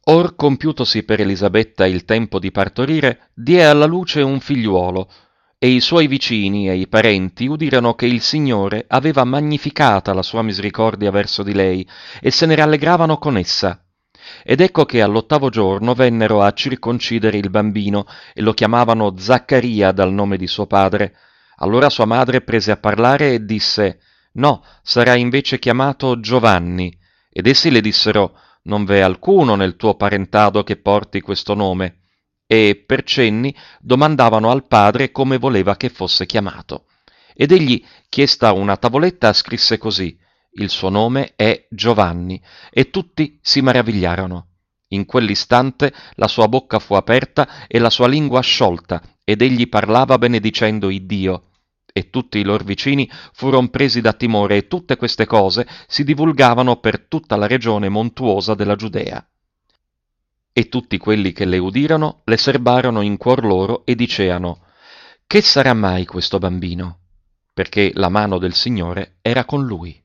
Or compiutosi per Elisabetta il tempo di partorire, die alla luce un figliuolo, e i suoi vicini e i parenti udirono che il Signore aveva magnificata la sua misericordia verso di lei, e se ne rallegravano con essa. Ed ecco che all'8° giorno vennero a circoncidere il bambino, e lo chiamavano Zaccaria dal nome di suo padre. Allora sua madre prese a parlare e disse: No, sarà invece chiamato Giovanni. Ed essi le dissero: Non v'è alcuno nel tuo parentado che porti questo nome. E per cenni domandavano al padre come voleva che fosse chiamato. Ed egli, chiesta una tavoletta, scrisse così: Il suo nome è Giovanni. E tutti si meravigliarono. In quell'istante la sua bocca fu aperta e la sua lingua sciolta, ed egli parlava benedicendo Iddio. E tutti i lor vicini furono presi da timore, e tutte queste cose si divulgavano per tutta la regione montuosa della Giudea. E tutti quelli che le udirono le serbarono in cuor loro e diceano: Che sarà mai questo bambino? Perché la mano del Signore era con lui.